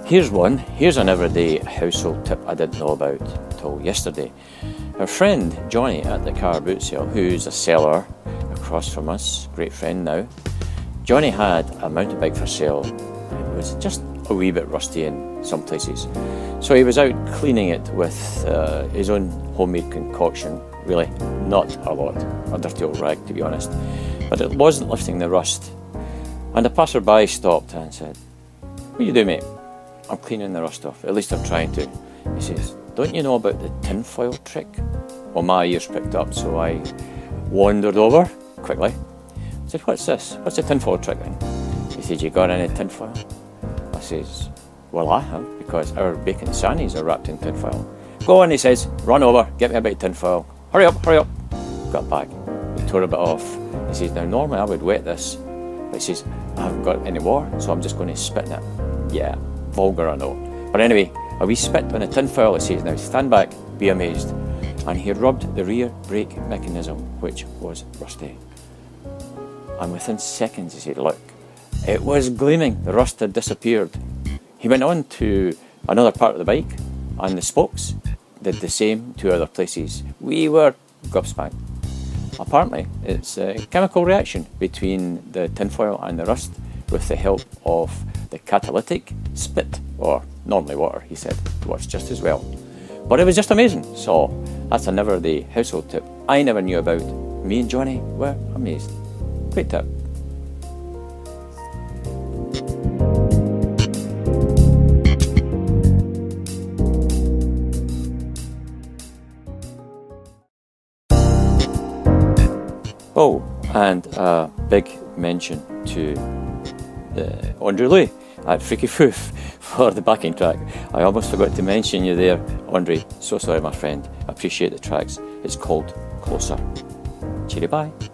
Here's one. Here's an everyday household tip I didn't know about till yesterday. Our friend Johnny at the car boot sale, who's a seller across from us, great friend now. Johnny had a mountain bike for sale. It was just a wee bit rusty in some places. So he was out cleaning it with his own homemade concoction. Really, not a lot. A dirty old rag, to be honest. But it wasn't lifting the rust. And a passerby stopped and said, "What you do, mate?" "I'm cleaning the rust off. At least I'm trying to." He says, "Don't you know about the tinfoil trick?" Well, my ears picked up, so I wandered over quickly. I said, "What's this? What's the tinfoil trick then?" He said, "You got any tinfoil?" I says, "Well, I have, because our bacon sannies are wrapped in tinfoil." "Go on," he says, "run over, get me a bit of tinfoil. Hurry up, hurry up." Got a bag. He tore a bit off. He says, "Now normally I would wet this, but he says, I haven't got any more, so I'm just going to spit in it." Yeah, vulgar, I know. But anyway, a wee spit on a tinfoil, he says, "Now stand back, be amazed." And he rubbed the rear brake mechanism, which was rusty. And within seconds, he said, "Look, it was gleaming. The rust had disappeared." He went on to another part of the bike, and the spokes did the same to other places. We were gobsmacked. Apparently, it's a chemical reaction between the tinfoil and the rust with the help of the catalytic spit, or normally water, he said. It works just as well. But it was just amazing. So that's another the household tip I never knew about. Me and Johnny were amazed. Great tip. Oh, and a big mention to Andre Louis at Freaky Foof for the backing track. I almost forgot to mention you there, Andre. So sorry, my friend. I appreciate the tracks. It's called Closer. Cheery bye.